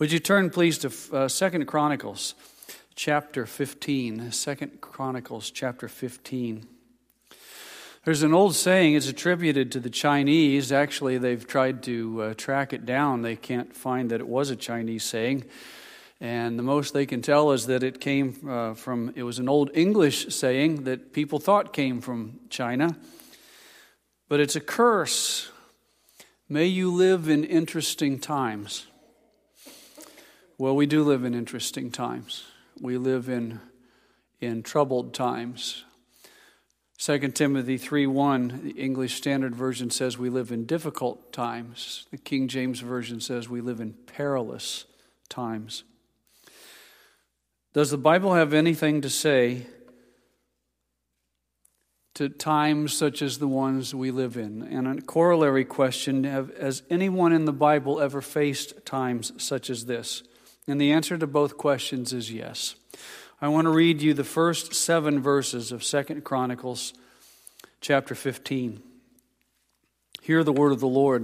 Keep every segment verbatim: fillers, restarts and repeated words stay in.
Would you turn, please, to uh, Second Chronicles chapter fifteen. Second Chronicles chapter fifteen. There's an old saying, it's attributed to the Chinese. Actually, they've tried to uh, track it down. They can't find that it was a Chinese saying. And the most they can tell is that it came uh, from, it was an old English saying that people thought came from China. But it's a curse. May you live in interesting times. Well, we do live in interesting times. We live in, in troubled times. Second Timothy three one, the English Standard Version says we live in difficult times. The King James Version says we live in perilous times. Does the Bible have anything to say to times such as the ones we live in? And a corollary question, have, has anyone in the Bible ever faced times such as this? And the answer to both questions is yes. I want to read you the first seven verses of Second Chronicles chapter fifteen. Hear the word of the Lord.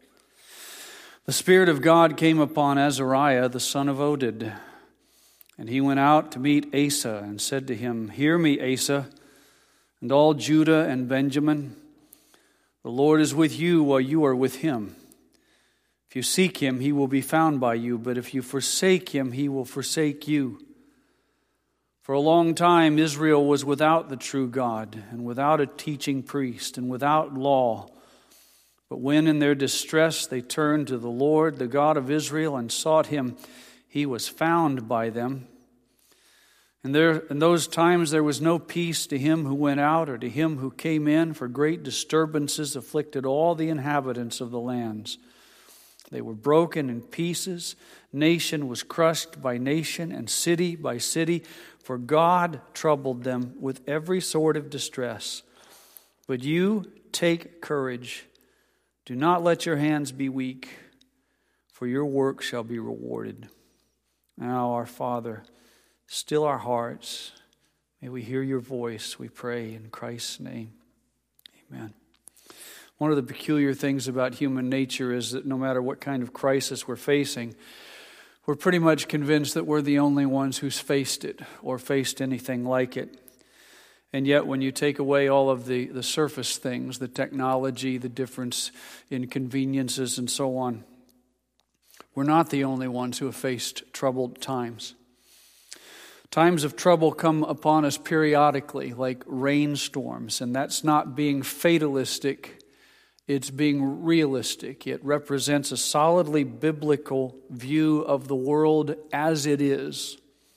The Spirit of God came upon Azariah, the son of Oded, and he went out to meet Asa and said to him, "Hear me, Asa, and all Judah and Benjamin. The Lord is with you while you are with him. If you seek him, he will be found by you, but if you forsake him, he will forsake you. For a long time, Israel was without the true God, and without a teaching priest, and without law. But when in their distress they turned to the Lord, the God of Israel, and sought him, he was found by them. And there, in those times there was no peace to him who went out or to him who came in, for great disturbances afflicted all the inhabitants of the lands. They were broken in pieces. Nation was crushed by nation, and city by city, for God troubled them with every sort of distress. But you take courage. Do not let your hands be weak, for your work shall be rewarded. Now, our Father, still our hearts. May we hear your voice, we pray in Christ's name. Amen. One of the peculiar things about human nature is that no matter what kind of crisis we're facing, we're pretty much convinced that we're the only ones who's faced it or faced anything like it. And yet when you take away all of the, the surface things, the technology, the difference in conveniences and so on, we're not the only ones who have faced troubled times. Times of trouble come upon us periodically, like rainstorms, and that's not being fatalistic. It's being realistic. It represents a solidly biblical view of the world as it is.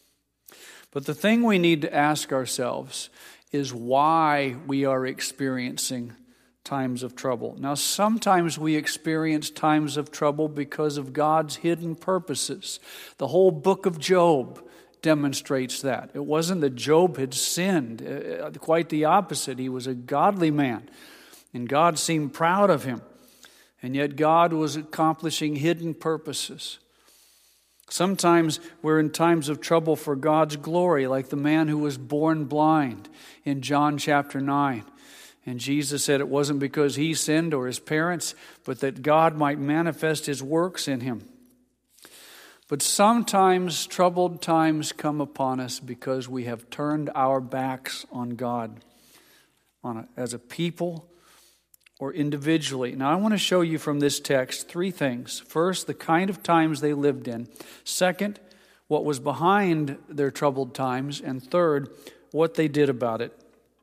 But the thing we need to ask ourselves is why we are experiencing times of trouble. Now, sometimes we experience times of trouble because of God's hidden purposes. The whole book of Job demonstrates that. It wasn't that Job had sinned. Quite the opposite. He was a godly man. And God seemed proud of him. And yet God was accomplishing hidden purposes. Sometimes we're in times of trouble for God's glory, like the man who was born blind in John chapter nine. And Jesus said it wasn't because he sinned or his parents, but that God might manifest his works in him. But sometimes troubled times come upon us because we have turned our backs on God on a, as a people or individually. Now, I want to show you from this text three things. First, the kind of times they lived in. Second, what was behind their troubled times. And third, what they did about it.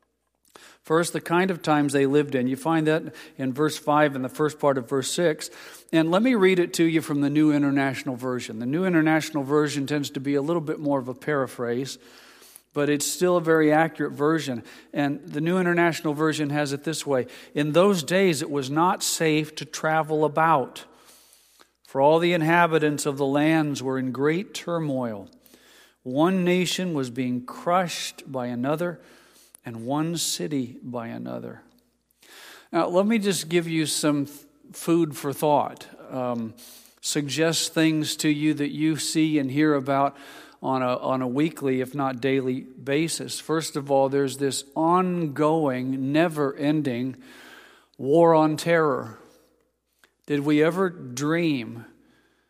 First, the kind of times they lived in. You find that in verse five and the first part of verse six. And let me read it to you from the New International Version. The New International Version tends to be a little bit more of a paraphrase, but it's still a very accurate version. And the New International Version has it this way. In those days it was not safe to travel about, for all the inhabitants of the lands were in great turmoil. One nation was being crushed by another, and one city by another. Now, let me just give you some food for thought. Um, suggest things to you that you see and hear about on a on a weekly, if not daily basis. First of all, there's this ongoing, never-ending war on terror. Did we ever dream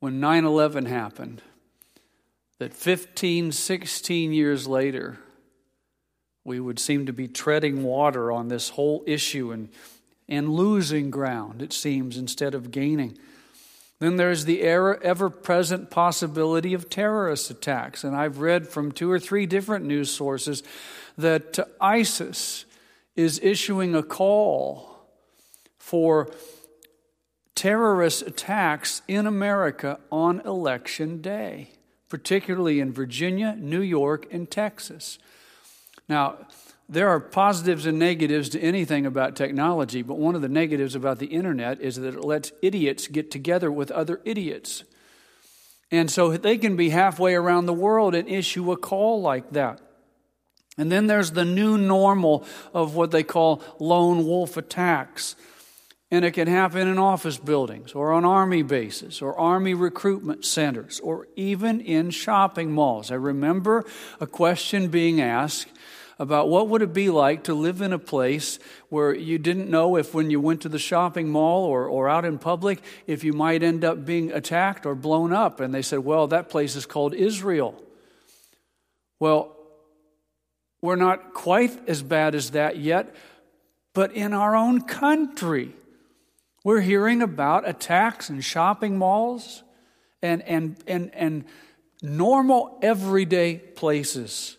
when nine eleven happened, that fifteen, sixteen years later, we would seem to be treading water on this whole issue and, and losing ground, it seems, instead of gaining. Then there's the ever-present possibility of terrorist attacks. And I've read from two or three different news sources that ISIS is issuing a call for terrorist attacks in America on election day, particularly in Virginia, New York, and Texas. Now, there are positives and negatives to anything about technology, but one of the negatives about the internet is that it lets idiots get together with other idiots. And so they can be halfway around the world and issue a call like that. And then there's the new normal of what they call lone wolf attacks. And it can happen in office buildings or on army bases or army recruitment centers or even in shopping malls. I remember a question being asked about what would it be like to live in a place where you didn't know if when you went to the shopping mall or, or out in public, if you might end up being attacked or blown up. And they said, well, that place is called Israel. Well, we're not quite as bad as that yet, but in our own country, we're hearing about attacks in shopping malls and, and, and, and normal everyday places.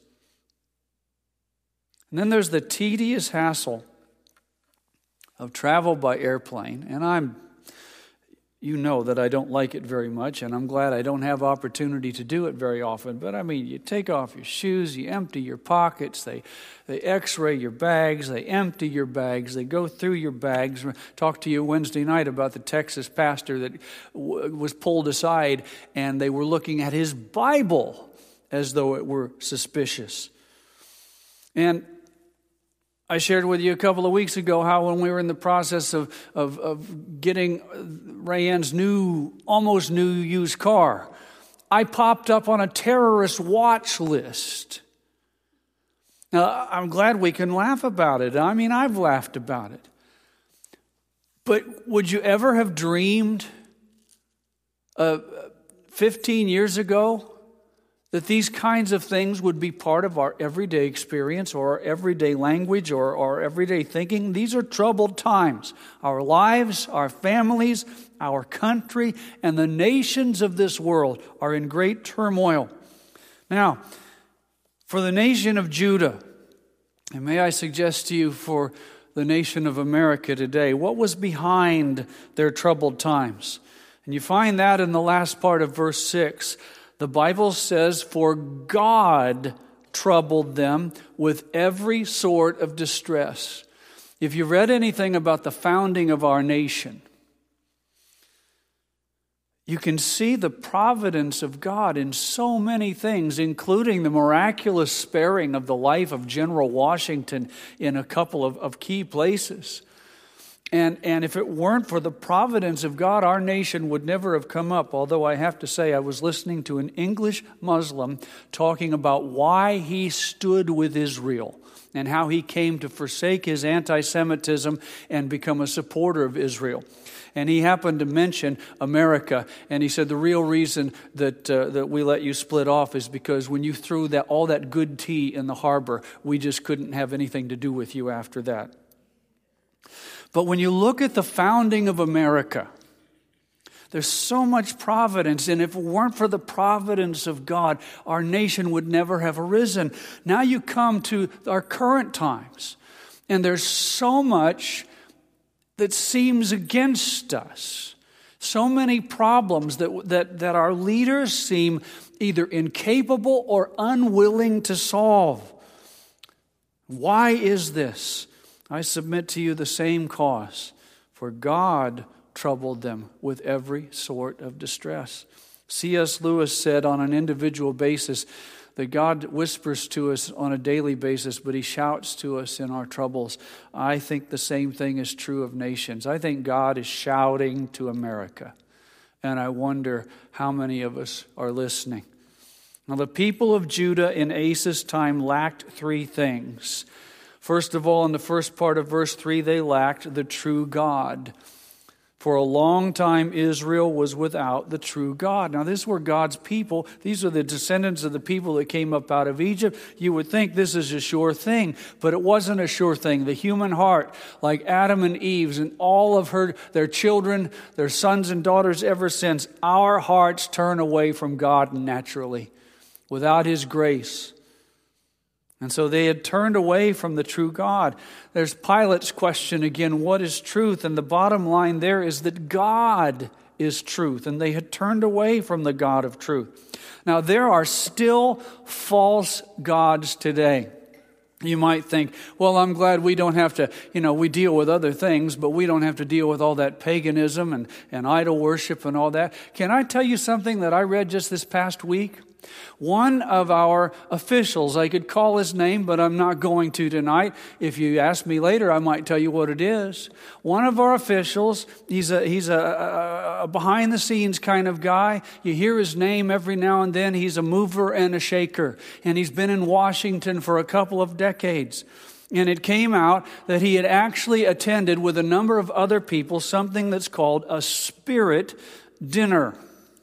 And then there's the tedious hassle of travel by airplane. And I'm, you know that I don't like it very much, and I'm glad I don't have opportunity to do it very often. But I mean, you take off your shoes, you empty your pockets, they, they x-ray your bags, they empty your bags, they go through your bags. Talked to you Wednesday night about the Texas pastor that w- was pulled aside, and they were looking at his Bible as though it were suspicious. And I shared with you a couple of weeks ago how when we were in the process of, of, of getting Rayanne's new, almost new used car, I popped up on a terrorist watch list. Now, I'm glad we can laugh about it. I mean, I've laughed about it. But would you ever have dreamed uh, fifteen years ago that these kinds of things would be part of our everyday experience or our everyday language or our everyday thinking? These are troubled times. Our lives, our families, our country, and the nations of this world are in great turmoil. Now, for the nation of Judah, and may I suggest to you for the nation of America today, what was behind their troubled times? And you find that in the last part of verse six. The Bible says, for God troubled them with every sort of distress. If you read anything about the founding of our nation, you can see the providence of God in so many things, including the miraculous sparing of the life of General Washington in a couple of, of key places. And, and if it weren't for the providence of God, our nation would never have come up. Although I have to say, I was listening to an English Muslim talking about why he stood with Israel and how he came to forsake his anti-Semitism and become a supporter of Israel. And he happened to mention America, and he said the real reason that uh, that we let you split off is because when you threw that all that good tea in the harbor, we just couldn't have anything to do with you after that. But when you look at the founding of America, there's so much providence, and if it weren't for the providence of God, our nation would never have arisen. Now you come to our current times, and there's so much that seems against us. So many problems that, that, that our leaders seem either incapable or unwilling to solve. Why is this? I submit to you the same cause. For God troubled them with every sort of distress. C S Lewis said on an individual basis that God whispers to us on a daily basis, but he shouts to us in our troubles. I think the same thing is true of nations. I think God is shouting to America. And I wonder how many of us are listening. Now, the people of Judah in Asa's time lacked three things. First of all, in the first part of verse three, they lacked the true God. For a long time, Israel was without the true God. Now, this were God's people. These are the descendants of the people that came up out of Egypt. You would think this is a sure thing, but it wasn't a sure thing. The human heart, like Adam and Eve's and all of her, their children, their sons and daughters ever since, our hearts turn away from God naturally, without His grace. And so they had turned away from the true God. There's Pilate's question again, what is truth? And the bottom line there is that God is truth. And they had turned away from the God of truth. Now, there are still false gods today. You might think, well, I'm glad we don't have to, you know, we deal with other things, but we don't have to deal with all that paganism and, and idol worship and all that. Can I tell you something that I read just this past week? One of our officials, I could call his name, but I'm not going to tonight. If you ask me later, I might tell you what it is. One of our officials, he's a he's a, a behind-the-scenes kind of guy. You hear his name every now and then. He's a mover and a shaker, and he's been in Washington for a couple of decades. And it came out that he had actually attended with a number of other people something that's called a spirit dinner.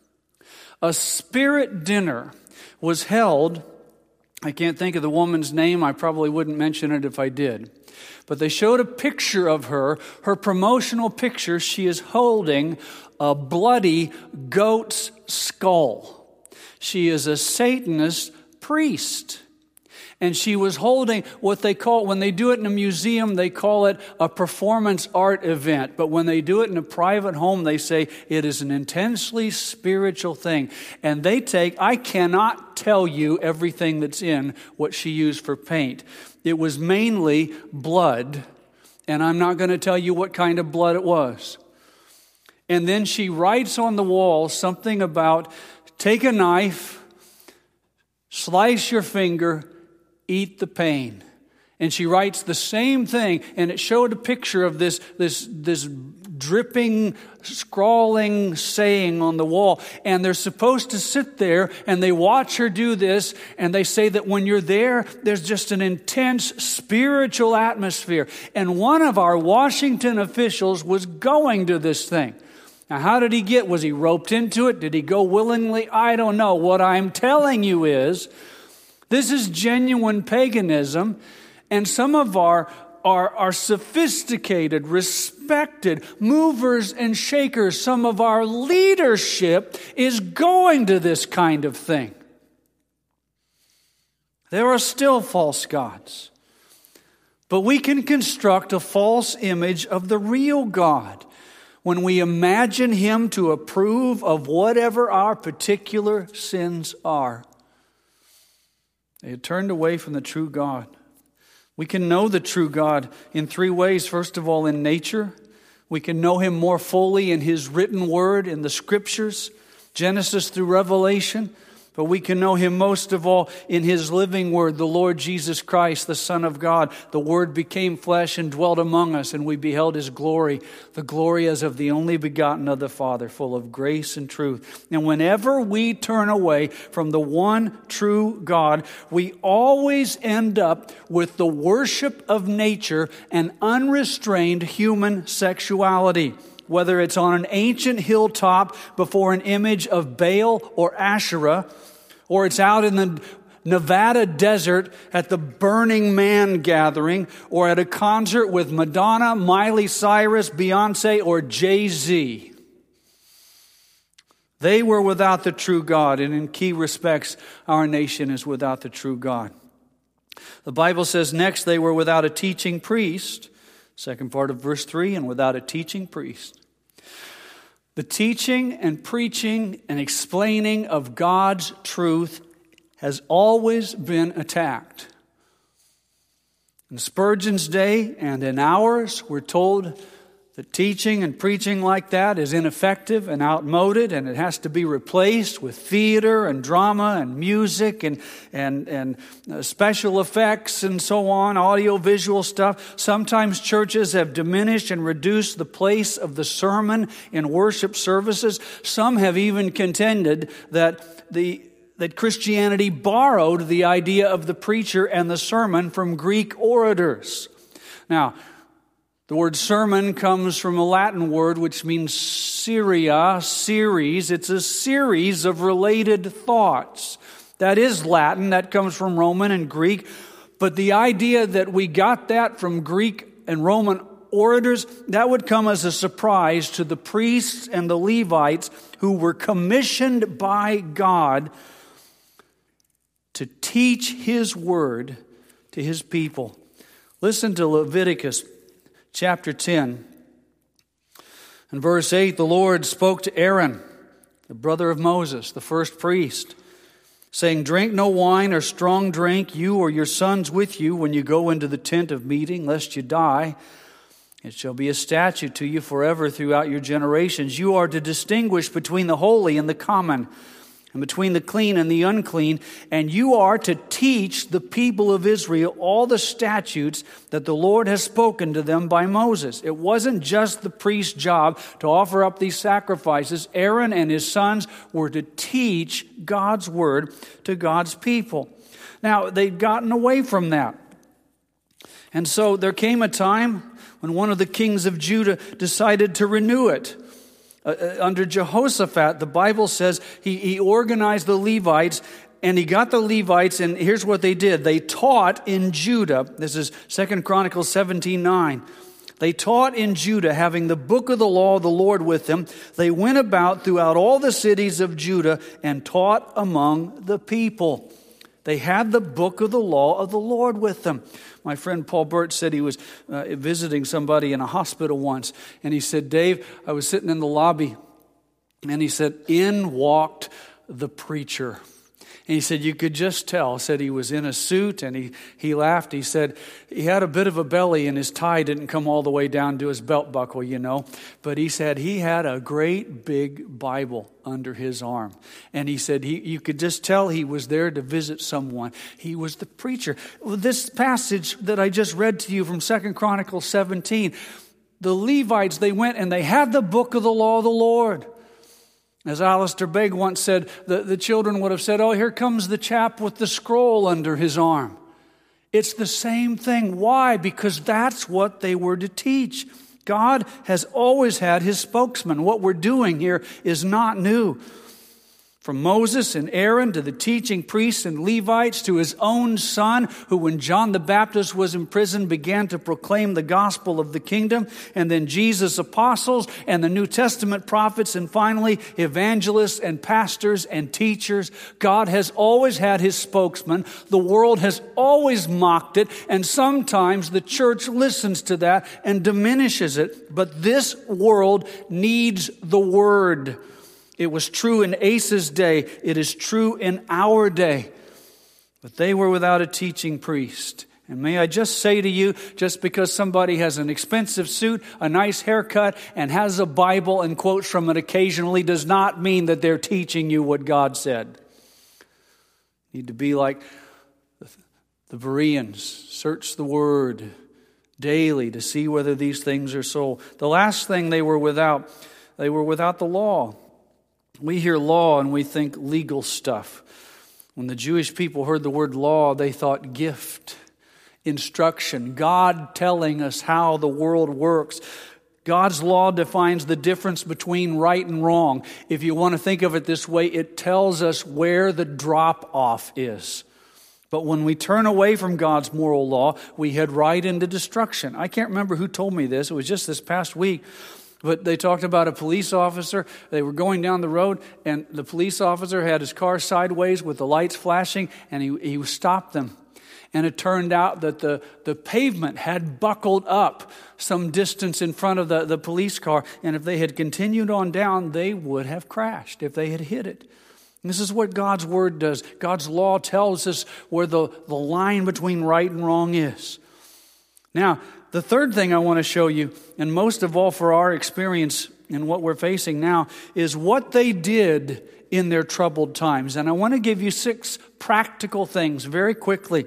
A spirit dinner was held. I can't think of the woman's name. I probably wouldn't mention it if I did. But they showed a picture of her. Her promotional picture, she is holding a bloody goat's skull. She is a Satanist priest. And she was holding what they call, when they do it in a museum, they call it a performance art event. But when they do it in a private home, they say it is an intensely spiritual thing. And they take, I cannot tell you everything that's in what she used for paint. It was mainly blood, and I'm not going to tell you what kind of blood it was. And then she writes on the wall something about, take a knife, slice your finger, eat the pain. And she writes the same thing, and it showed a picture of this, this, this dripping, scrawling saying on the wall. And they're supposed to sit there, and they watch her do this, and they say that when you're there, there's just an intense spiritual atmosphere. And one of our Washington officials was going to this thing. Now, how did he get? Was he roped into it? Did he go willingly? I don't know. What I'm telling you is, this is genuine paganism, and some of our, our, our sophisticated, respected movers and shakers, some of our leadership is going to this kind of thing. There are still false gods, but we can construct a false image of the real God when we imagine Him to approve of whatever our particular sins are. They had turned away from the true God. We can know the true God in three ways. First of all, in nature. We can know Him more fully in His written word, in the Scriptures, Genesis through Revelation. But we can know Him most of all in His living word, the Lord Jesus Christ, the Son of God. The Word became flesh and dwelt among us, and we beheld His glory, the glory as of the only begotten of the Father, full of grace and truth. And whenever we turn away from the one true God, we always end up with the worship of nature and unrestrained human sexuality. Whether it's on an ancient hilltop before an image of Baal or Asherah, or it's out in the Nevada desert at the Burning Man gathering, or at a concert with Madonna, Miley Cyrus, Beyonce, or Jay-Z. They were without the true God, and in key respects, our nation is without the true God. The Bible says next they were without a teaching priest, second part of verse three, and without a teaching priest. The teaching and preaching and explaining of God's truth has always been attacked. In Spurgeon's day and in ours, we're told that teaching and preaching like that is ineffective and outmoded, and it has to be replaced with theater and drama and music and and and uh, special effects and so on, audio-visual stuff. Sometimes churches have diminished and reduced the place of the sermon in worship services. Some have even contended that the that Christianity borrowed the idea of the preacher and the sermon from Greek orators. Now, The word sermon comes from a Latin word which means seria, series. It's a series of related thoughts. That is Latin. That comes from Roman and Greek. But the idea that we got that from Greek and Roman orators, that would come as a surprise to the priests and the Levites who were commissioned by God to teach His word to His people. Listen to Leviticus chapter ten. In verse eight, the Lord spoke to Aaron, the brother of Moses, the first priest, saying, "Drink no wine or strong drink, you or your sons with you, when you go into the tent of meeting, lest you die. It shall be a statute to you forever throughout your generations. You are to distinguish between the holy and the common, and between the clean and the unclean, and you are to teach the people of Israel all the statutes that the Lord has spoken to them by Moses." It wasn't just the priest's job to offer up these sacrifices. Aaron and his sons were to teach God's word to God's people. Now, they'd gotten away from that. And so there came a time when one of the kings of Judah decided to renew it. Uh, under Jehoshaphat, the Bible says he, he organized the Levites, and he got the Levites, and here's what they did. They taught in Judah. This is Second Chronicles seventeen nine. They taught in Judah, having the book of the law of the Lord with them. They went about throughout all the cities of Judah and taught among the people. They had the book of the law of the Lord with them. My friend Paul Burt said he was uh, visiting somebody in a hospital once. And he said, "Dave, I was sitting in the lobby." And he said, "In walked the preacher." And he said, you could just tell. Said he was in a suit, and he, he laughed. He said he had a bit of a belly, and his tie didn't come all the way down to his belt buckle, you know. But he said he had a great big Bible under his arm. And he said he you could just tell he was there to visit someone. He was the preacher. This passage that I just read to you from Second Chronicles seventeen, the Levites, they went and they had the book of the law of the Lord. As Alistair Begg once said, the, the children would have said, "Oh, here comes the chap with the scroll under his arm." It's the same thing. Why? Because that's what they were to teach. God has always had His spokesman. What we're doing here is not new. From Moses and Aaron to the teaching priests and Levites to His own Son, who when John the Baptist was in prison began to proclaim the gospel of the kingdom, and then Jesus' apostles and the New Testament prophets, and finally evangelists and pastors and teachers. God has always had His spokesman. The world has always mocked it, and sometimes the church listens to that and diminishes it. But this world needs the Word. It was true in Asa's day. It is true in our day. But they were without a teaching priest. And may I just say to you, just because somebody has an expensive suit, a nice haircut, and has a Bible and quotes from it occasionally does not mean that they're teaching you what God said. You need to be like the Bereans. Search the Word daily to see whether these things are so. The last thing they were without, they were without the law. We hear law and we think legal stuff. When the Jewish people heard the word law, they thought gift, instruction, God telling us how the world works. God's law defines the difference between right and wrong. If you want to think of it this way, it tells us where the drop-off is. But when we turn away from God's moral law, we head right into destruction. I can't remember who told me this. It was just this past week. But they talked about a police officer. They were going down the road, and the police officer had his car sideways with the lights flashing, and he, he stopped them. And it turned out that the, the pavement had buckled up some distance in front of the, the police car. And if they had continued on down, they would have crashed if they had hit it. And this is what God's Word does. God's law tells us where the, the line between right and wrong is. Now, the third thing I want to show you, and most of all for our experience in what we're facing now, is what they did in their troubled times. And I want to give you six practical things very quickly.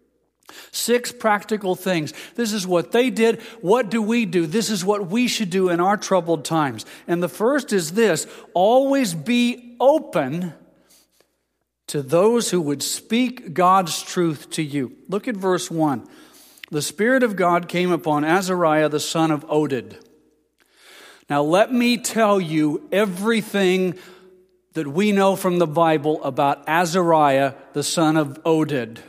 Six practical things. This is what they did. What do we do? This is what we should do in our troubled times. And the first is this: always be open to those who would speak God's truth to you. Look at verse one. the Spirit of God came upon Azariah the son of Oded. Now let me tell you everything that we know from the Bible about Azariah the son of Oded.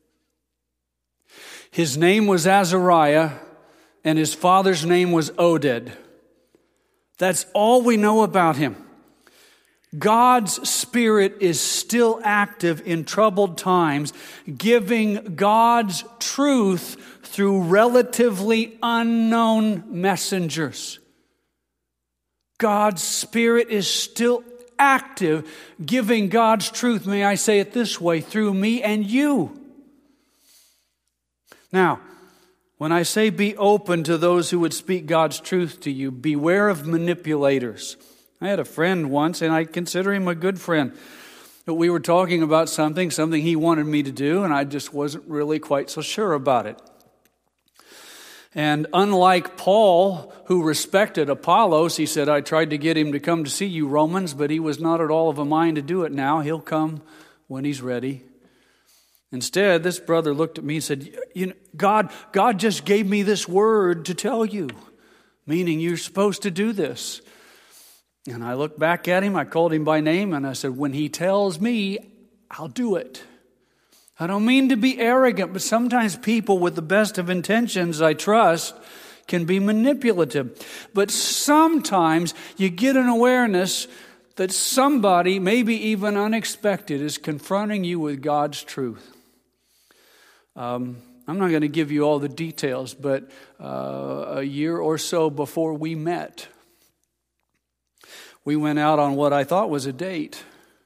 His name was Azariah, and his father's name was Oded. That's all we know about him. God's Spirit is still active in troubled times, giving God's truth through relatively unknown messengers. God's Spirit is still active, giving God's truth, may I say it this way, through me and you. Now, when I say be open to those who would speak God's truth to you, beware of manipulators. I had a friend once, and I consider him a good friend, but we were talking about something, something he wanted me to do, and I just wasn't really quite so sure about it. And unlike Paul, who respected Apollos, he said, I tried to get him to come to see you, Romans, but he was not at all of a mind to do it now. He'll come when he's ready. Instead, this brother looked at me and said, you know, God, God just gave me this word to tell you, meaning you're supposed to do this. And I looked back at him, I called him by name, and I said, when he tells me, I'll do it. I don't mean to be arrogant, but sometimes people with the best of intentions, I trust, can be manipulative. But sometimes you get an awareness that somebody, maybe even unexpected, is confronting you with God's truth. Um, I'm not going to give you all the details, but uh, a year or so before we met, we went out on what I thought was a date.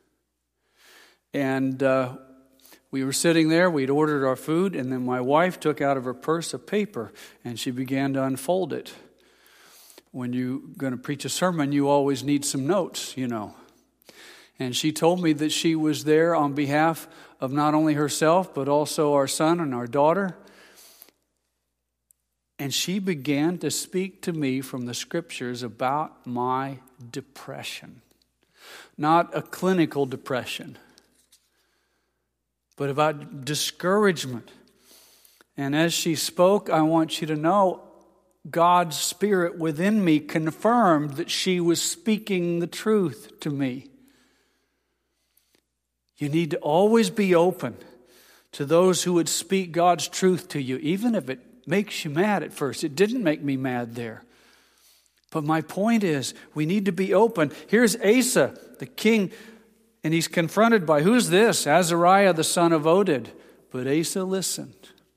And uh, we were sitting there, we'd ordered our food, and then my wife took out of her purse a paper, and she began to unfold it. When you're going to preach a sermon, you always need some notes, you know. And she told me that she was there on behalf of not only herself, but also our son and our daughter. And she began to speak to me from the scriptures about my depression. Not a clinical depression, but about discouragement. And as she spoke, I want you to know, God's Spirit within me confirmed that she was speaking the truth to me. You need to always be open to those who would speak God's truth to you, even if it makes you mad at first. It didn't make me mad there. But my point is, we need to be open. Here's Asa, the king, and he's confronted by, who's this? Azariah, the son of Oded. But Asa listened.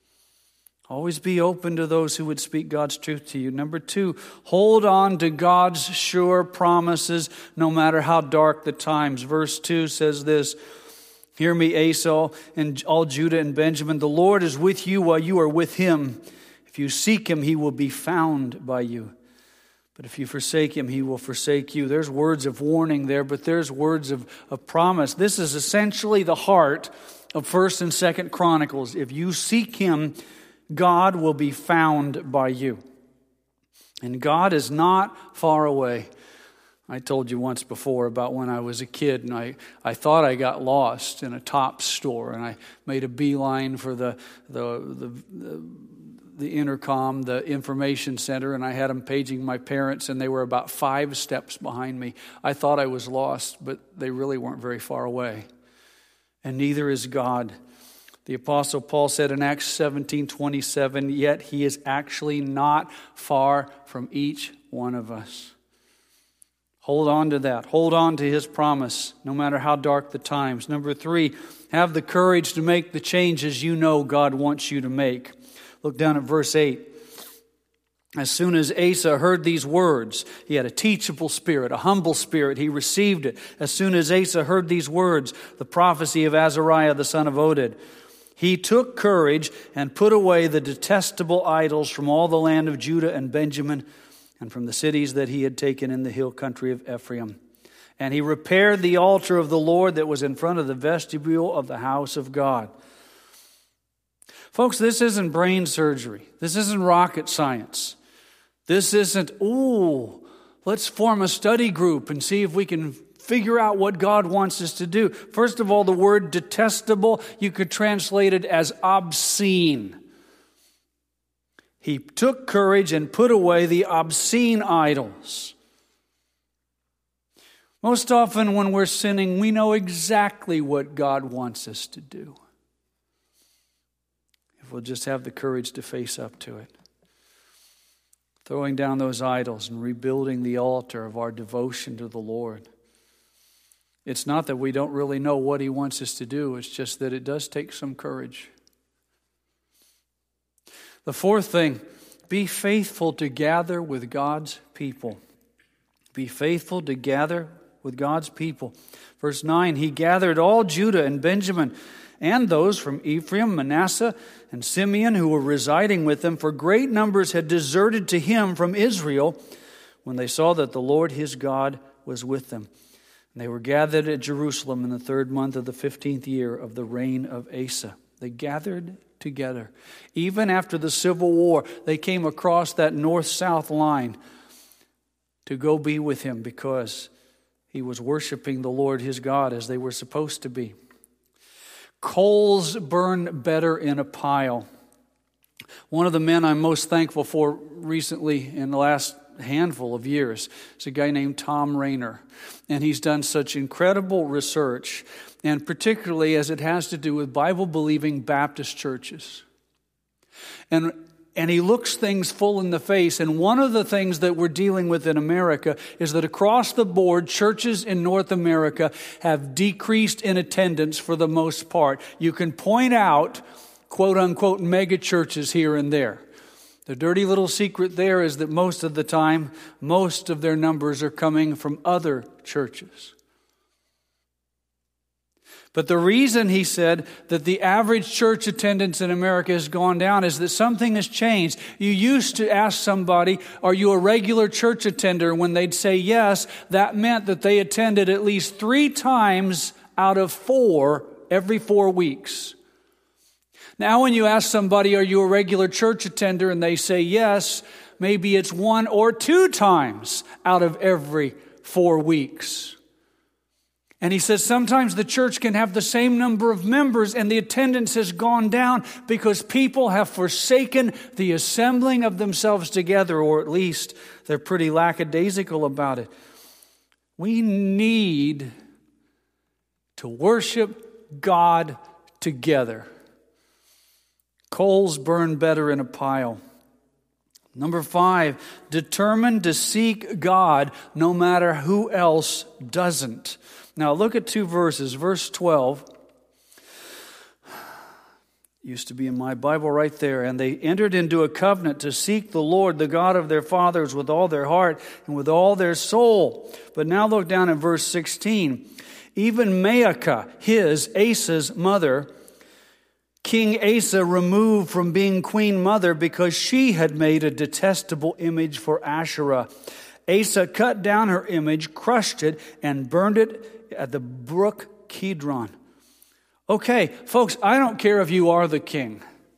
Always be open to those who would speak God's truth to you. Number two, hold on to God's sure promises no matter how dark the times. Verse two says this, hear me, Asa, and all Judah and Benjamin. The Lord is with you while you are with him. If you seek him, he will be found by you. But if you forsake him, he will forsake you. There's words of warning there, but there's words of, of promise. This is essentially the heart of First and Second Chronicles. If you seek him, God will be found by you. And God is not far away. I told you once before about when I was a kid and I, I thought I got lost in a Tops store and I made a beeline for the the the, the, the intercom, the information center, and I had them paging my parents and they were about five steps behind me. I thought I was lost, but they really weren't very far away. And neither is God. The Apostle Paul said in Acts seventeen twenty-seven, yet he is actually not far from each one of us. Hold on to that. Hold on to his promise, no matter how dark the times. Number three, have the courage to make the changes you know God wants you to make. Look down at verse eight. As soon as Asa heard these words, he had a teachable spirit, a humble spirit. He received it. As soon as Asa heard these words, the prophecy of Azariah, the son of Oded, he took courage and put away the detestable idols from all the land of Judah and Benjamin and from the cities that he had taken in the hill country of Ephraim. And he repaired the altar of the Lord that was in front of the vestibule of the house of God. Folks, this isn't brain surgery. This isn't rocket science. This isn't, ooh, let's form a study group and see if we can figure out what God wants us to do. First of all, the word detestable, you could translate it as obscene. He took courage and put away the obscene idols. Most often when we're sinning, we know exactly what God wants us to do. If we'll just have the courage to face up to it. Throwing down those idols and rebuilding the altar of our devotion to the Lord. It's not that we don't really know what He wants us to do. It's just that it does take some courage. The fourth thing, be faithful to gather with God's people. Be faithful to gather with God's people. Verse nine, He gathered all Judah and Benjamin and those from Ephraim, Manasseh, and Simeon who were residing with them, for great numbers had deserted to Him from Israel when they saw that the Lord His God was with them. And they were gathered at Jerusalem in the third month of the fifteenth year of the reign of Asa. They gathered together. Even after the Civil War, they came across that north-south line to go be with Him because He was worshiping the Lord His God as they were supposed to be. Coals burn better in a pile. One of the men I'm most thankful for recently in the last handful of years is a guy named Tom Rayner. And he's done such incredible research, and particularly as it has to do with Bible-believing Baptist churches. And And he looks things full in the face. And one of the things that we're dealing with in America is that across the board, churches in North America have decreased in attendance for the most part. You can point out, quote unquote, mega churches here and there. The dirty little secret there is that most of the time, most of their numbers are coming from other churches. But the reason, he said, that the average church attendance in America has gone down is that something has changed. You used to ask somebody, are you a regular church attender? When they'd say yes, that meant that they attended at least three times out of four every four weeks. Now when you ask somebody, are you a regular church attender? And they say yes, maybe it's one or two times out of every four weeks. And he says sometimes the church can have the same number of members and the attendance has gone down because people have forsaken the assembling of themselves together, or at least they're pretty lackadaisical about it. We need to worship God together. Coals burn better in a pile. Number five, determined to seek God no matter who else doesn't. Now look at two verses. Verse twelve used to be in my Bible right there. And they entered into a covenant to seek the Lord, the God of their fathers, with all their heart and with all their soul. But now look down at verse sixteen. Even Maacah, his, Asa's mother, King Asa removed from being queen mother because she had made a detestable image for Asherah. Asa cut down her image, crushed it, and burned it at the brook Kidron. Okay, folks, I don't care if you are the king.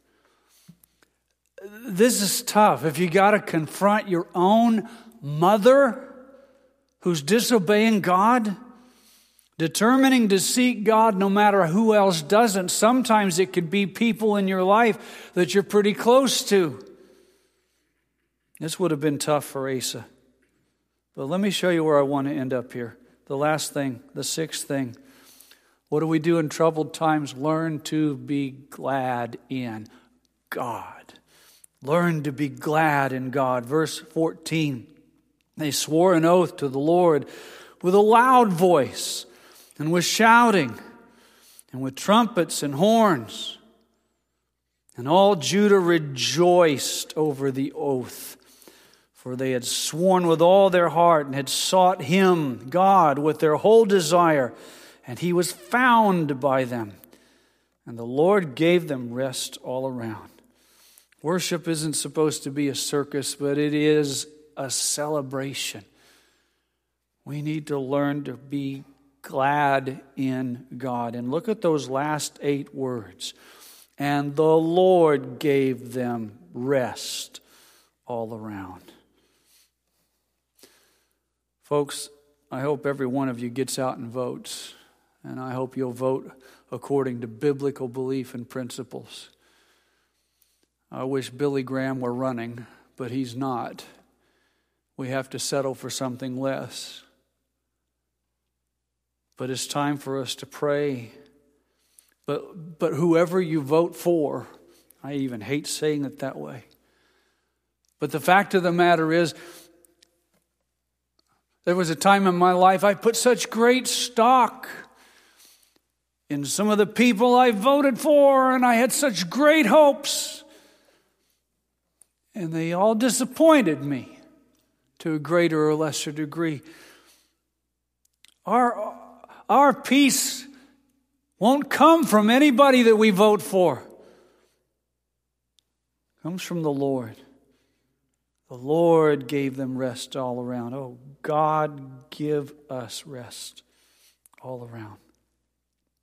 This is tough. If you got to confront your own mother who's disobeying God, determining to seek God no matter who else doesn't. Sometimes it could be people in your life that you're pretty close to. This would have been tough for Asa. But let me show you where I want to end up here. The last thing, the sixth thing. What do we do in troubled times? Learn to be glad in God. Learn to be glad in God. Verse fourteen. They swore an oath to the Lord with a loud voice and with shouting and with trumpets and horns. And all Judah rejoiced over the oath. For they had sworn with all their heart and had sought Him, God, with their whole desire. And He was found by them. And the Lord gave them rest all around. Worship isn't supposed to be a circus, but it is a celebration. We need to learn to be glad in God. And look at those last eight words. And the Lord gave them rest all around. Folks, I hope every one of you gets out and votes. And I hope you'll vote according to biblical belief and principles. I wish Billy Graham were running, but he's not. We have to settle for something less. But it's time for us to pray. But but whoever you vote for, I even hate saying it that way. But the fact of the matter is, there was a time in my life I put such great stock in some of the people I voted for, and I had such great hopes. And they all disappointed me to a greater or lesser degree. Our, our peace won't come from anybody that we vote for. It comes from the Lord. The Lord gave them rest all around. Oh, God, give us rest all around.